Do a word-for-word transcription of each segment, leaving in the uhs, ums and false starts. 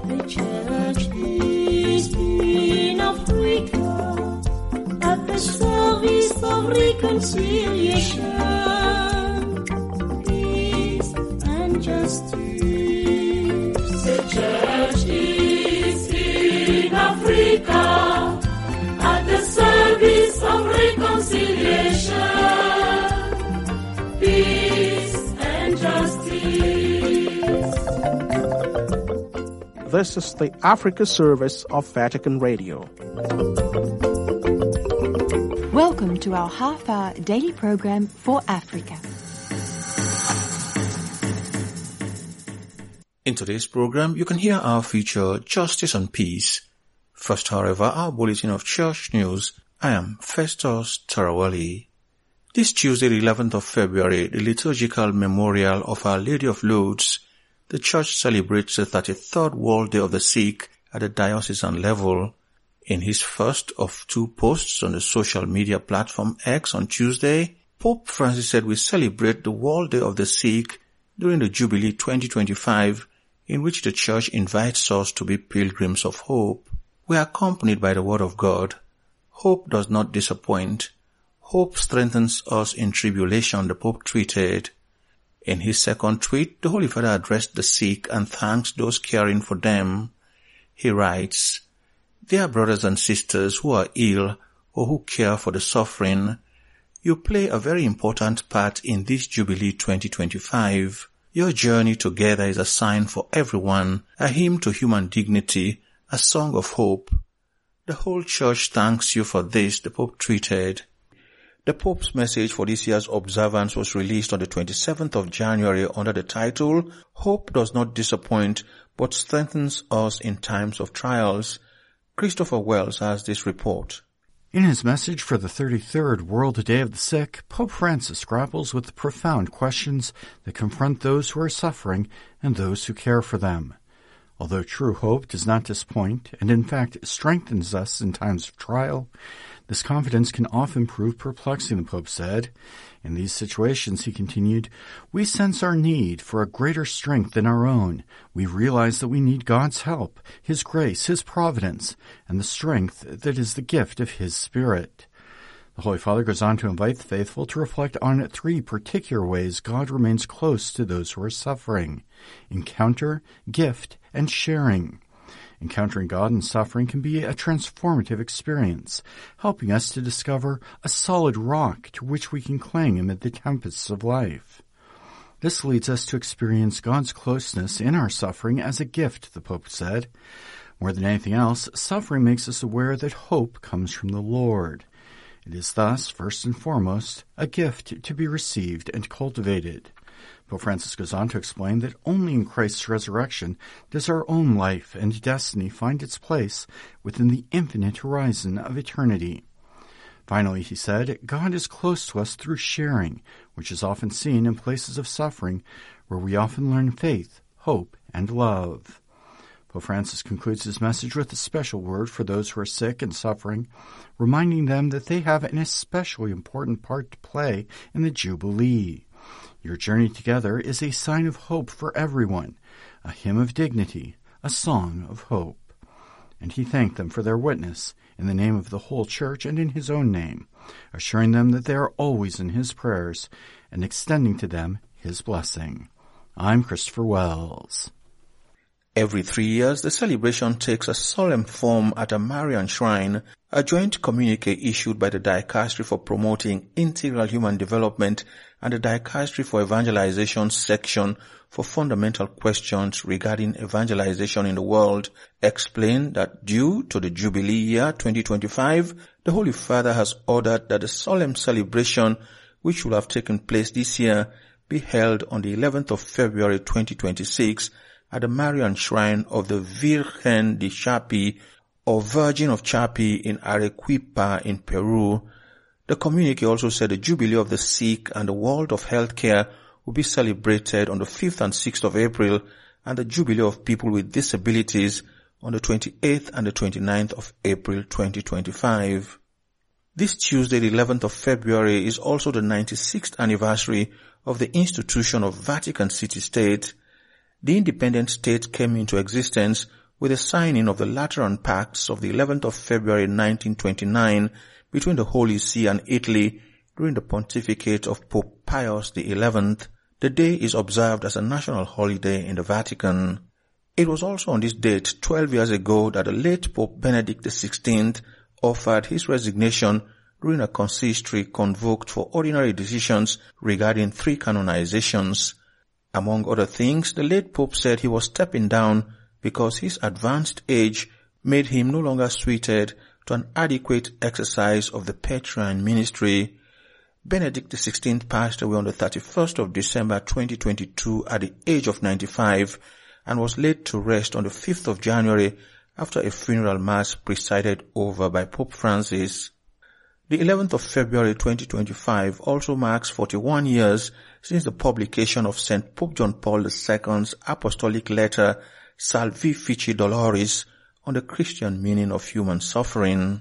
The church is in Africa at the service of reconciliation, peace and justice. The church is in Africa at the service of reconciliation, peace and justice. This is the Africa service of Vatican Radio. Welcome to our half-hour daily program for Africa. In today's program, you can hear our feature, Justice and Peace. First, however, our bulletin of church news. I am Festus Tarawali. This Tuesday, the eleventh of February, the liturgical memorial of Our Lady of Lourdes, the Church celebrates the thirty-third World Day of the Sick at the diocesan level. In his first of two posts on the social media platform X on Tuesday, Pope Francis said we celebrate the World Day of the Sick during the Jubilee twenty twenty-five, in which the Church invites us to be pilgrims of hope. We are accompanied by the Word of God. Hope does not disappoint. Hope strengthens us in tribulation, the Pope tweeted. In his second tweet, the Holy Father addressed the sick and thanks those caring for them. He writes, "Dear brothers and sisters who are ill or who care for the suffering, you play a very important part in this Jubilee twenty twenty-five. Your journey together is a sign for everyone, a hymn to human dignity, a song of hope. The whole Church thanks you for this," the Pope tweeted. The Pope's message for this year's observance was released on the twenty-seventh of January under the title, "Hope does not disappoint, but strengthens us in times of trials." Christopher Wells has this report. In his message for the thirty-third World Day of the Sick, Pope Francis grapples with the profound questions that confront those who are suffering and those who care for them. Although true hope does not disappoint, and in fact strengthens us in times of trial, this confidence can often prove perplexing, the Pope said. In these situations, he continued, we sense our need for a greater strength than our own. We realize that we need God's help, His grace, His providence, and the strength that is the gift of His Spirit. The Holy Father goes on to invite the faithful to reflect on three particular ways God remains close to those who are suffering: encounter, gift, and sharing. Encountering God in suffering can be a transformative experience, helping us to discover a solid rock to which we can cling amid the tempests of life. This leads us to experience God's closeness in our suffering as a gift, the Pope said. More than anything else, suffering makes us aware that hope comes from the Lord. It is thus, first and foremost, a gift to be received and cultivated. Pope Francis goes on to explain that only in Christ's resurrection does our own life and destiny find its place within the infinite horizon of eternity. Finally, he said, God is close to us through sharing, which is often seen in places of suffering where we often learn faith, hope, and love. Pope Francis concludes his message with a special word for those who are sick and suffering, reminding them that they have an especially important part to play in the Jubilee. Your journey together is a sign of hope for everyone, a hymn of dignity, a song of hope. And he thanked them for their witness in the name of the whole Church and in his own name, assuring them that they are always in his prayers and extending to them his blessing. I'm Christopher Wells. Every three years, the celebration takes a solemn form at a Marian shrine, a joint communique issued by the Dicastery for Promoting Integral Human Development and the Dicastery for Evangelization section for Fundamental Questions regarding evangelization in the world explained that due to the Jubilee year twenty twenty-five, the Holy Father has ordered that the solemn celebration, which will have taken place this year, be held on the eleventh of February twenty twenty-six at the Marian Shrine of the Virgen de Chapi, or Virgin of Chapi, in Arequipa in Peru. The communique also said the Jubilee of the Sick and the World of Healthcare will be celebrated on the fifth and sixth of April, and the Jubilee of People with Disabilities on the twenty-eighth and the twenty-ninth of April twenty twenty-five. This Tuesday, the eleventh of February, is also the ninety-sixth anniversary of the institution of Vatican City State. The independent state came into existence with the signing of the Lateran Pacts of the eleventh of February nineteen twenty-nine between the Holy See and Italy during the pontificate of Pope Pius the eleventh, the day is observed as a national holiday in the Vatican. It was also on this date twelve years ago that the late Pope Benedict the sixteenth offered his resignation during a consistory convoked for ordinary decisions regarding three canonizations. Among other things, the late Pope said he was stepping down because his advanced age made him no longer suited to an adequate exercise of the Petrine ministry. Benedict the sixteenth passed away on the thirty-first of December twenty twenty-two at the age of ninety-five and was laid to rest on the fifth of January after a funeral mass presided over by Pope Francis. The eleventh of February twenty twenty-five also marks forty-one years since the publication of Saint Pope John Paul the second's apostolic letter Salvifici Doloris on the Christian meaning of human suffering.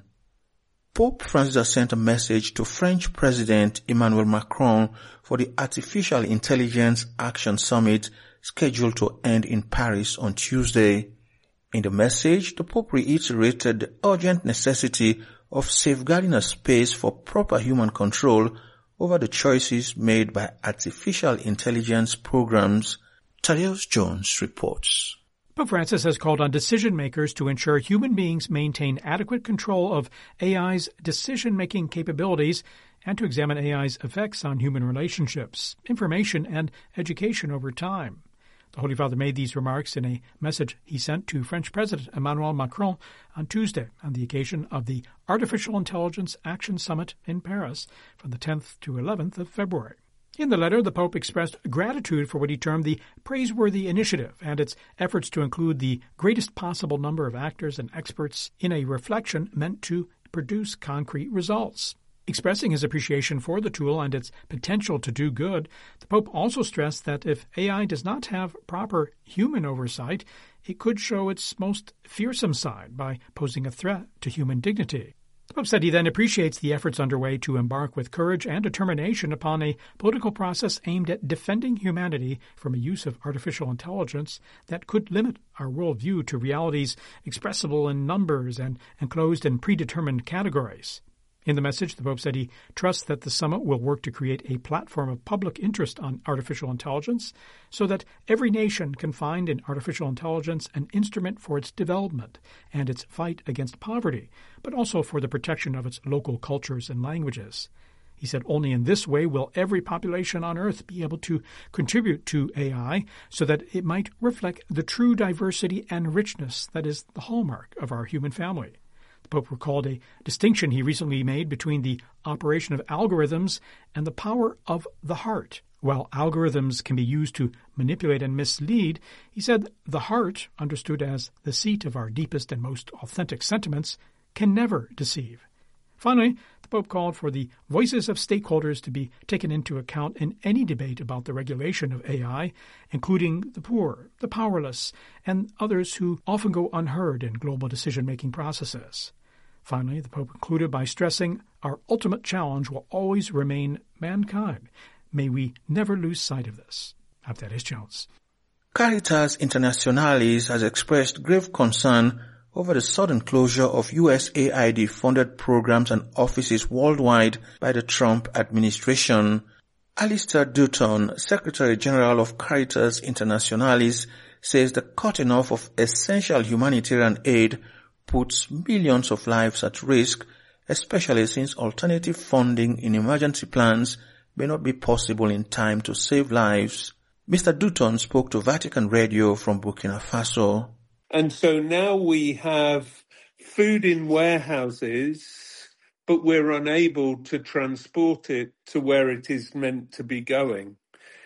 Pope Francis has sent a message to French President Emmanuel Macron for the Artificial Intelligence Action Summit scheduled to end in Paris on Tuesday. In the message, the Pope reiterated the urgent necessity of safeguarding a space for proper human control over the choices made by artificial intelligence programs. Thaddeus Jones reports. Pope Francis has called on decision-makers to ensure human beings maintain adequate control of A I's decision-making capabilities and to examine A I's effects on human relationships, information, and education over time. The Holy Father made these remarks in a message he sent to French President Emmanuel Macron on Tuesday on the occasion of the Artificial Intelligence Action Summit in Paris from the tenth to eleventh of February. In the letter, the Pope expressed gratitude for what he termed the praiseworthy initiative and its efforts to include the greatest possible number of actors and experts in a reflection meant to produce concrete results. Expressing his appreciation for the tool and its potential to do good, the Pope also stressed that if A I does not have proper human oversight, it could show its most fearsome side by posing a threat to human dignity. The Pope said he then appreciates the efforts underway to embark with courage and determination upon a political process aimed at defending humanity from a use of artificial intelligence that could limit our worldview to realities expressible in numbers and enclosed in predetermined categories. In the message, the Pope said he trusts that the summit will work to create a platform of public interest on artificial intelligence so that every nation can find in artificial intelligence an instrument for its development and its fight against poverty, but also for the protection of its local cultures and languages. He said only in this way will every population on Earth be able to contribute to A I so that it might reflect the true diversity and richness that is the hallmark of our human family. The Pope recalled a distinction he recently made between the operation of algorithms and the power of the heart. While algorithms can be used to manipulate and mislead, he said the heart, understood as the seat of our deepest and most authentic sentiments, can never deceive. Finally, the Pope called for the voices of stakeholders to be taken into account in any debate about the regulation of A I, including the poor, the powerless, and others who often go unheard in global decision-making processes. Finally, the Pope concluded by stressing our ultimate challenge will always remain mankind. May we never lose sight of this. I'm Thaddeus Jones. Caritas Internationalis has expressed grave concern over the sudden closure of U S A I D-funded programs and offices worldwide by the Trump administration. Alistair Dutton, Secretary General of Caritas Internationalis, says the cutting off of essential humanitarian aid puts millions of lives at risk, especially since alternative funding in emergency plans may not be possible in time to save lives. Mister Dutton spoke to Vatican Radio from Burkina Faso. And so now we have food in warehouses, but we're unable to transport it to where it is meant to be going.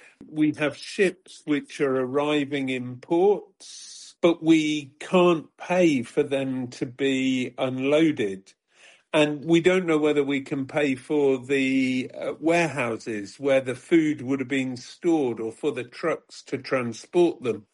We have ships which are arriving in ports, but we can't pay for them to be unloaded. And we don't know whether we can pay for the uh, warehouses where the food would have been stored or for the trucks to transport them.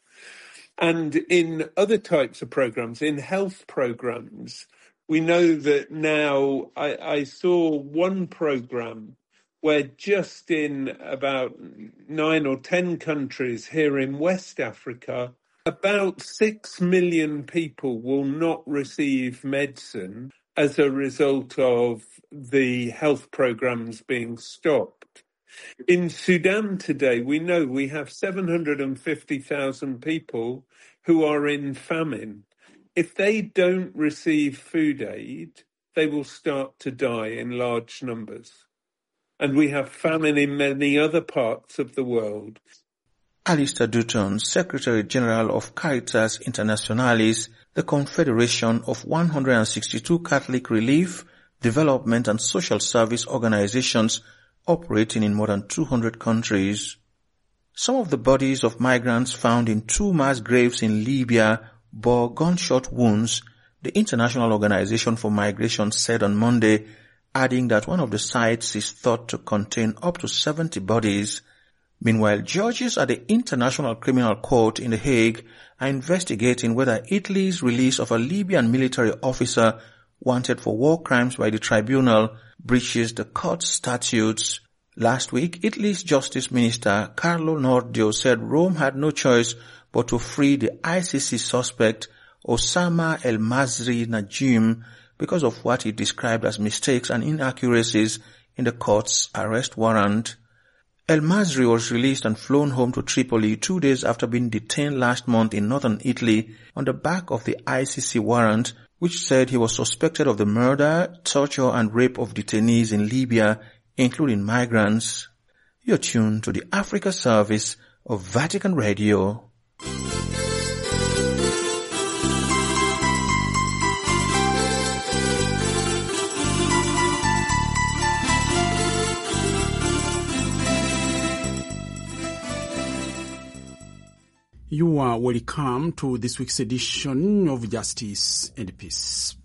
And in other types of programs, in health programs, we know that now I, I saw one program where just in about nine or ten countries here in West Africa, About six million people will not receive medicine as a result of the health programs being stopped. In Sudan today, we know we have seven hundred fifty thousand people who are in famine. If they don't receive food aid, they will start to die in large numbers. And we have famine in many other parts of the world. Alistair Dutton, Secretary General of Caritas Internationalis, the confederation of one hundred sixty-two Catholic relief, development and social service organizations operating in more than two hundred countries. Some of the bodies of migrants found in two mass graves in Libya bore gunshot wounds, the International Organization for Migration said on Monday, adding that one of the sites is thought to contain up to seventy bodies. Meanwhile, judges at the International Criminal Court in The Hague are investigating whether Italy's release of a Libyan military officer wanted for war crimes by the tribunal breaches the court's statutes. Last week, Italy's Justice Minister Carlo Nordio said Rome had no choice but to free the I C C suspect Osama El Masri Najim because of what he described as mistakes and inaccuracies in the court's arrest warrant. El Masri was released and flown home to Tripoli two days after being detained last month in northern Italy on the back of the I C C warrant, which said he was suspected of the murder, torture and rape of detainees in Libya, including migrants. You're tuned to the Africa service of Vatican Radio. You are welcome to this week's edition of Justice and Peace.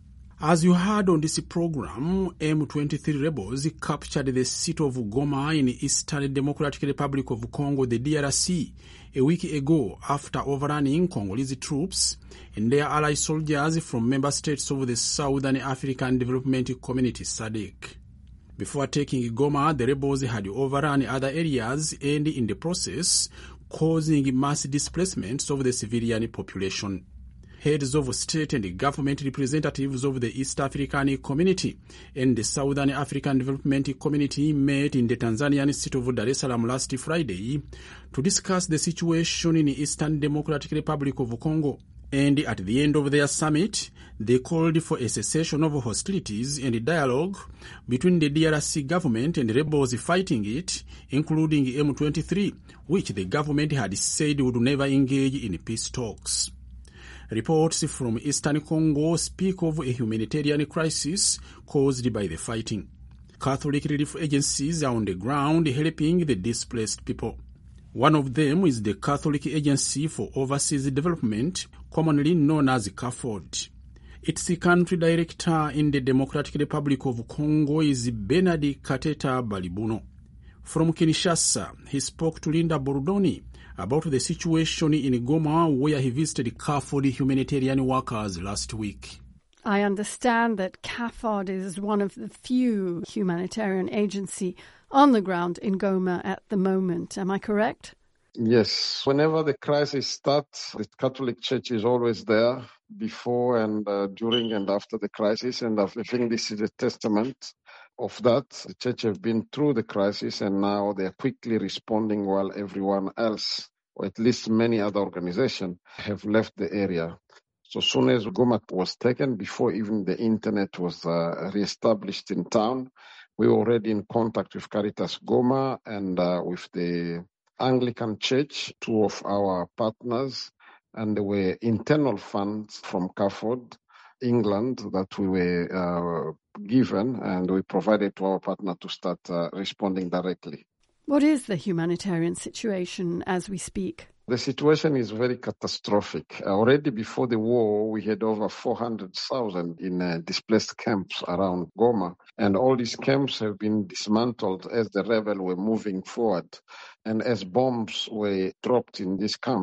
As you heard on this program, M twenty-three rebels captured the city of Goma in Eastern Democratic Republic of Congo, the D R C, a week ago after overrunning Congolese troops and their ally soldiers from member states of the Southern African Development Community S A D C. Before taking Goma, the rebels had overrun other areas and in the process causing mass displacements of the civilian population. Heads of state and government representatives of the East African Community and the Southern African Development Community met in the Tanzanian city of Dar es Salaam last Friday to discuss the situation in the Eastern Democratic Republic of Congo. And at the end of their summit, they called for a cessation of hostilities and dialogue between the D R C government and rebels fighting it, including M twenty-three, which the government had said would never engage in peace talks. Reports from Eastern Congo speak of a humanitarian crisis caused by the fighting. Catholic relief agencies are on the ground helping the displaced people. One of them is the Catholic Agency for Overseas Development, commonly known as CAFOD. Its country director in the Democratic Republic of Congo is Bernard Kateta Balibuno. From Kinshasa, he spoke to Linda Bordoni about the situation in Goma, where he visited CAFOD humanitarian workers last week. I understand that CAFOD is one of the few humanitarian agencies on the ground in Goma at the moment. Am I correct? Yes. Whenever the crisis starts, the Catholic Church is always there before and uh, during and after the crisis. And I think this is a testament of that. The Church have been through the crisis and now they're quickly responding while everyone else, or at least many other organizations, have left the area. So as soon as Goma was taken, before even the internet was uh, reestablished in town, we were already in contact with Caritas Goma and uh, with the Anglican Church, two of our partners, and there were internal funds from CAFOD, England, that we were uh, given, and we provided to our partner to start uh, responding directly. What is the humanitarian situation as we speak? The situation is very catastrophic. Uh, already before the war, we had over four hundred thousand in uh, displaced camps around Goma. And all these camps have been dismantled as the rebels were moving forward and as bombs were dropped in these camps.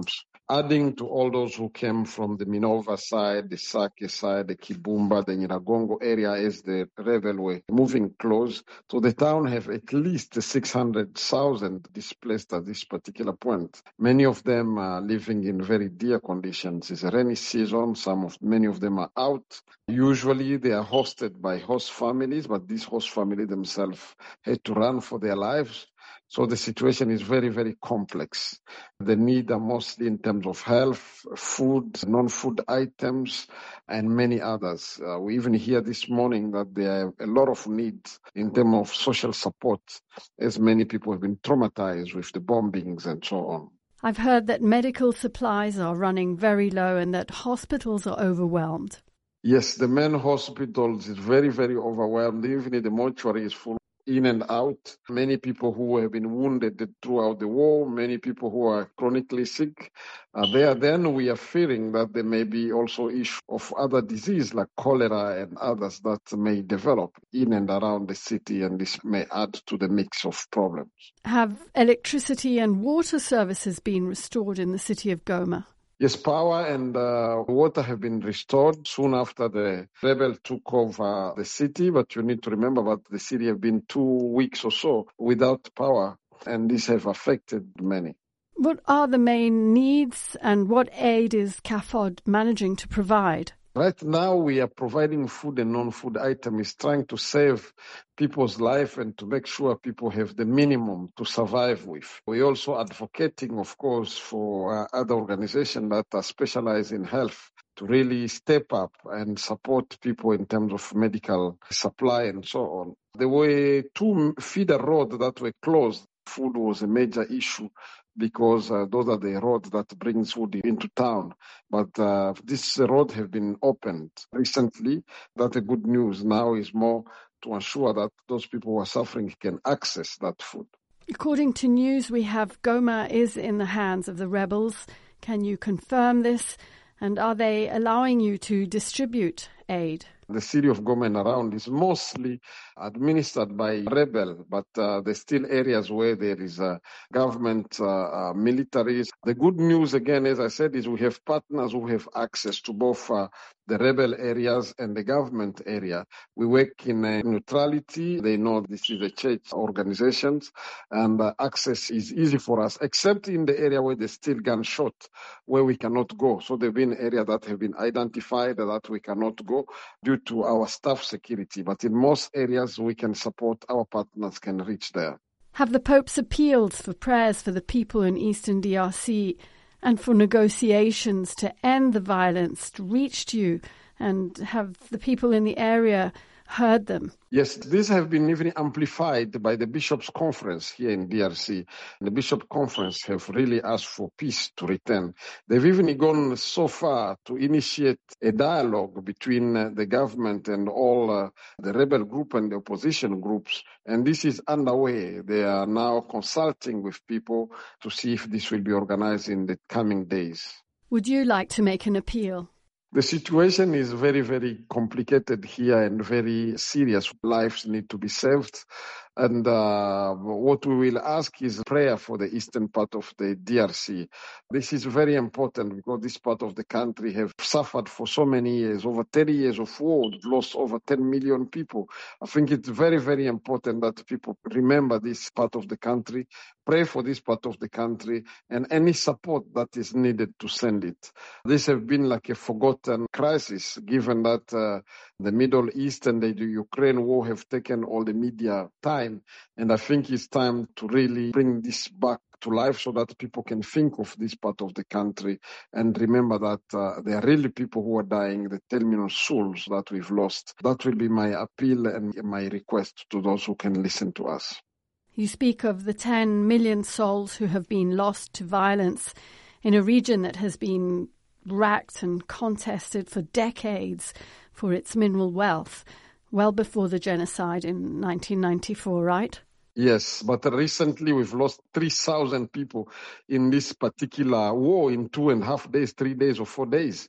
adding to all those who came from the Minova side, the Sake side, the Kibumba, the Nyiragongo area as the rebel were moving close. So the town have at least six hundred thousand displaced at this particular point. Many of them are living in very dire conditions. It's a rainy season. Some of many of them are out. Usually they are hosted by host families, but these host families themselves had to run for their lives. So the situation is very, very complex. The need are mostly in terms of health, food, non-food items, and many others. Uh, we even hear this morning that there are a lot of needs in terms of social support, as many people have been traumatized with the bombings and so on. I've heard that medical supplies are running very low and that hospitals are overwhelmed. Yes, the main hospitals is very, very overwhelmed. Even the mortuary is full. In and out. Many people who have been wounded throughout the war, many people who are chronically sick are there. Then we are fearing that there may be also issue of other disease like cholera and others that may develop in and around the city, and this may add to the mix of problems. Have electricity and water services been restored in the city of Goma? Yes, power and uh, water have been restored soon after the rebel took over the city. But you need to remember that the city have been two weeks or so without power, and this have affected many. What are the main needs and what aid is CAFOD managing to provide? Right now, we are providing food and non-food items, trying to save people's life and to make sure people have the minimum to survive with. We're also advocating, of course, for uh, other organizations that are specialized in health to really step up and support people in terms of medical supply and so on. There were two feeder roads that were closed. Food was a major issue, because uh, those are the roads that brings food into town. But uh, this road have been opened recently. That's a good news. Now is more to ensure that those people who are suffering can access that food. According to news we have, Goma is in the hands of the rebels. Can you confirm this? And are they allowing you to distribute aid? The city of Goma and around is mostly administered by rebel, but uh, there's still areas where there is uh, government uh, uh, militaries. The good news, again, as I said, is we have partners who have access to both uh, the rebel areas and the government area. We work in uh, neutrality. They know this is a church organizations, and uh, access is easy for us, except in the area where there's still gunshot, where we cannot go. So there have been areas that have been identified that we cannot go due to our staff security. But in most areas, we can support, our partners can reach there. Have the Pope's appeals for prayers for the people in Eastern D R C and for negotiations to end the violence reached you, and have the people in the area heard them? Yes, these have been even amplified by the Bishops' Conference here in D R C. The Bishop Conference have really asked for peace to return. They've even gone so far to initiate a dialogue between uh, the government and all uh, the rebel group and the opposition groups, and this is underway. They are now consulting with people to see if this will be organized in the coming days. Would you like to make an appeal? The situation is very, very complicated here and very serious. Lives need to be saved. And uh, what we will ask is prayer for the eastern part of the D R C. This is very important because this part of the country have suffered for so many years, over thirty years of war, lost over ten million people. I think it's very, very important that people remember this part of the country, pray for this part of the country, and any support that is needed to send it. This has been like a forgotten crisis, given that uh, the Middle East and the Ukraine war have taken all the media time. And I think it's time to really bring this back to life so that people can think of this part of the country and remember that uh, there are really people who are dying, the ten million souls that we've lost. That will be my appeal and my request to those who can listen to us. You speak of the ten million souls who have been lost to violence in a region that has been racked and contested for decades for its mineral wealth, well before the genocide in nineteen ninety-four, right? Yes, but recently we've lost three thousand people in this particular war in two and a half days, three days or four days.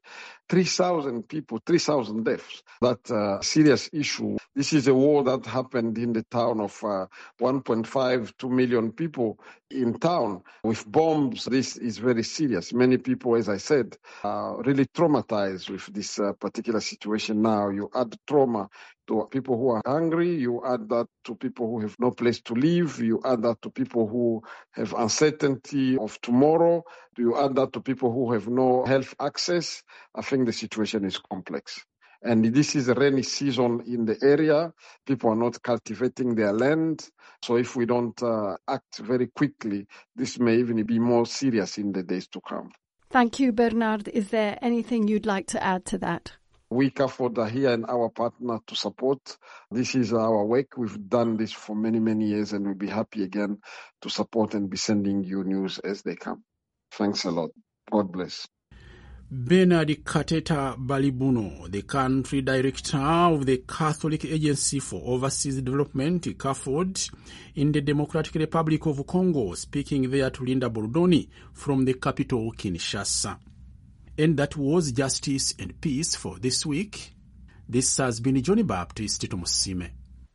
three thousand people, three thousand deaths. That uh, serious issue. This is a war that happened in the town of uh, one point five, two million people in town with bombs. This is very serious. Many people, as I said, are really traumatized with this uh, particular situation now. You add trauma to people who are hungry, you add that to people who have no place to live, you add that to people who have uncertainty of tomorrow, you add that to people who have no health access. I think the situation is complex. And this is a rainy season in the area. People are not cultivating their land. So if we don't uh, act very quickly, this may even be more serious in the days to come. Thank you, Bernard. Is there anything you'd like to add to that? We, CAFOD, are here and our partner to support. This is our work. We've done this for many, many years, and we'll be happy again to support and be sending you news as they come. Thanks a lot. God bless. Bernard Kateta Balibuno, the country director of the Catholic Agency for Overseas Development, CAFOD, in the Democratic Republic of Congo, speaking there to Linda Bordoni from the capital, Kinshasa. And that was Justice and Peace for this week. This has been Johnny Baptist Tomusime.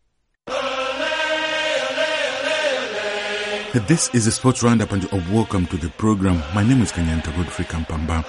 This is a sports roundup and welcome to the program. My name is Kanyanta Godfrey Kampamba.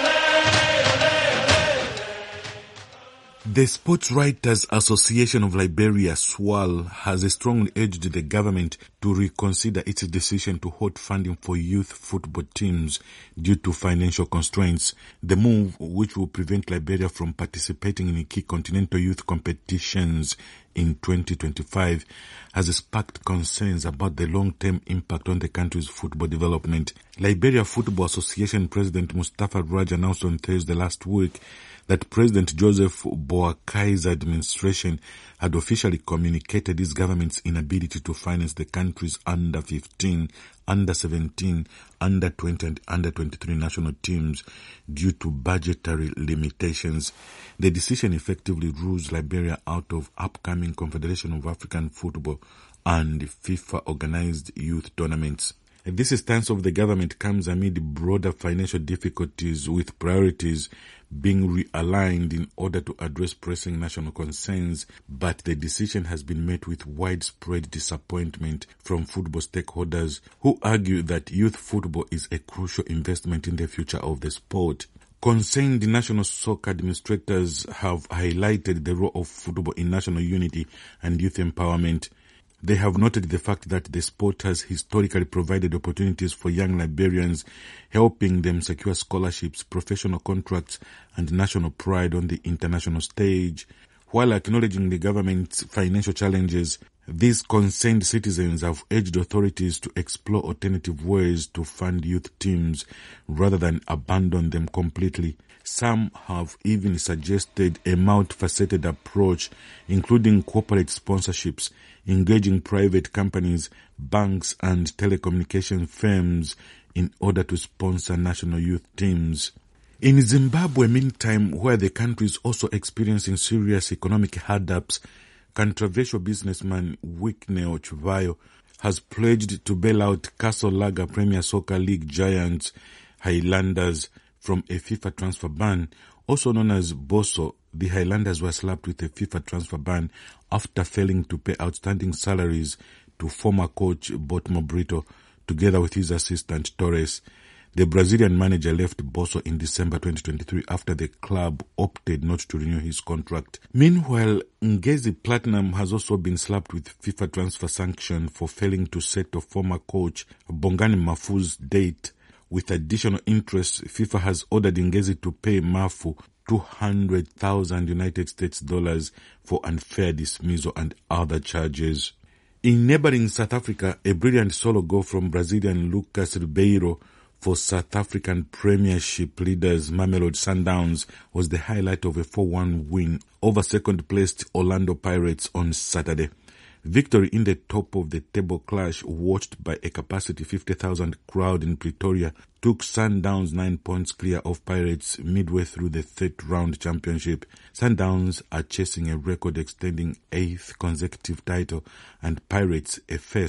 The Sports Writers Association of Liberia, SWAL, has strongly urged the government to reconsider its decision to halt funding for youth football teams due to financial constraints. The move, which will prevent Liberia from participating in key continental youth competitions in twenty twenty-five, has sparked concerns about the long-term impact on the country's football development. Liberia Football Association President Mustafa Raj announced on Thursday last week that President Joseph Boakai's administration had officially communicated his government's inability to finance the country's under fifteen, under seventeen, under twenty and under twenty-three national teams due to budgetary limitations. The decision effectively rules Liberia out of upcoming Confederation of African Football and FIFA-organized youth tournaments. This stance of the government comes amid broader financial difficulties, with priorities being realigned in order to address pressing national concerns, but the decision has been met with widespread disappointment from football stakeholders who argue that youth football is a crucial investment in the future of the sport. Concerned national soccer administrators have highlighted the role of football in national unity and youth empowerment. They have noted the fact that the sport has historically provided opportunities for young Liberians, helping them secure scholarships, professional contracts, and national pride on the international stage. While acknowledging the government's financial challenges, these concerned citizens have urged authorities to explore alternative ways to fund youth teams rather than abandon them completely. Some have even suggested a multifaceted approach, including corporate sponsorships, engaging private companies, banks, and telecommunication firms in order to sponsor national youth teams. In Zimbabwe, meantime, where the country is also experiencing serious economic hard-ups, controversial businessman Wicknell Chivayo has pledged to bail out Castle Lager Premier Soccer League giants Highlanders from a FIFA transfer ban. Also known as Bosso, the Highlanders were slapped with a FIFA transfer ban after failing to pay outstanding salaries to former coach Botmo Brito, together with his assistant Torres. The Brazilian manager left Bosso in December twenty twenty-three after the club opted not to renew his contract. Meanwhile, Ngezi Platinum has also been slapped with FIFA transfer sanction for failing to settle former coach Bongani Mafu's date. With additional interest, FIFA has ordered Ngezi to pay Mafu two hundred thousand United States dollars for unfair dismissal and other charges. In neighboring South Africa, a brilliant solo goal from Brazilian Lucas Ribeiro for South African Premiership leaders Mamelodi Sundowns was the highlight of a four one win over second-placed Orlando Pirates on Saturday. Victory in the top-of-the-table clash, watched by a capacity fifty thousand crowd in Pretoria, took Sundowns nine points clear of Pirates midway through the third-round championship. Sundowns are chasing a record-extending eighth consecutive title, and Pirates a first,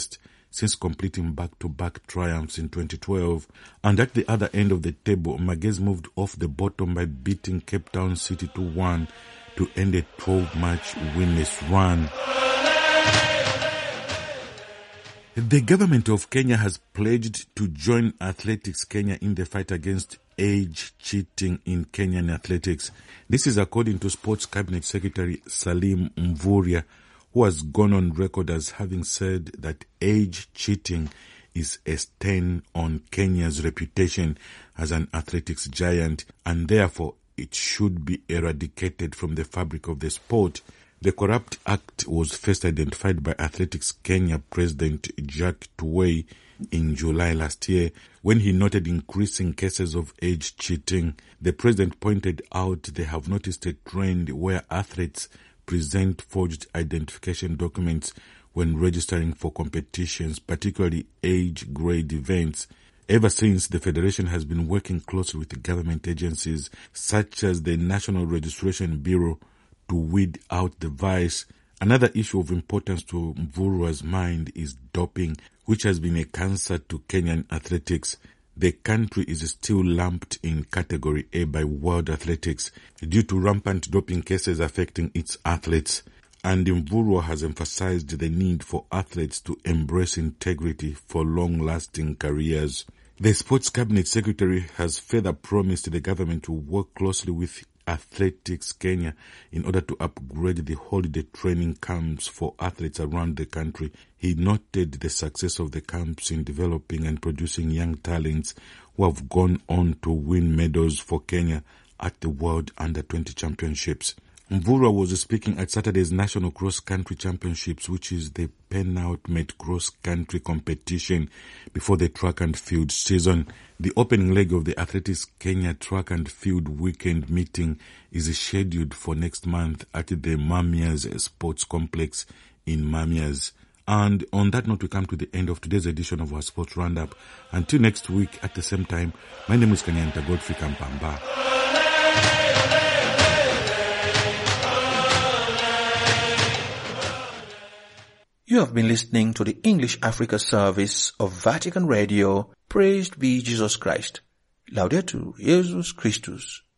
since completing back-to-back triumphs in twenty twelve. And at the other end of the table, Magezi moved off the bottom by beating Cape Town City two one to end a twelve-match winless run. The government of Kenya has pledged to join Athletics Kenya in the fight against age cheating in Kenyan athletics. This is according to Sports Cabinet Secretary Salim Mvurya, who has gone on record as having said that age cheating is a stain on Kenya's reputation as an athletics giant, and therefore it should be eradicated from the fabric of the sport. The corrupt act was first identified by Athletics Kenya President Jack Tuwei in July last year, when he noted increasing cases of age cheating. The president pointed out they have noticed a trend where athletes present forged identification documents when registering for competitions, particularly age-grade events. Ever since, the Federation has been working closely with government agencies such as the National Registration Bureau to weed out the vice. Another issue of importance to Mvurya's mind is doping, which has been a cancer to Kenyan athletics. The country is still lumped in Category A by World Athletics due to rampant doping cases affecting its athletes. And Mvurya has emphasized the need for athletes to embrace integrity for long-lasting careers. The Sports Cabinet Secretary has further promised the government to work closely with Athletics Kenya in order to upgrade the holiday training camps for athletes around the country. He noted the success of the camps in developing and producing young talents who have gone on to win medals for Kenya at the World Under twenty Championships. Mvurya was speaking at Saturday's National Cross Country Championships, which is the penultimate cross-country competition before the track and field season. The opening leg of the Athletics Kenya Track and Field Weekend meeting is scheduled for next month at the Mamias Sports Complex in Mamias. And on that note, we come to the end of today's edition of our Sports Roundup. Until next week at the same time, my name is Kanyanta Godfrey Kampamba. You have been listening to the English Africa service of Vatican Radio. Praised be Jesus Christ. Laudetur Jesus Christus.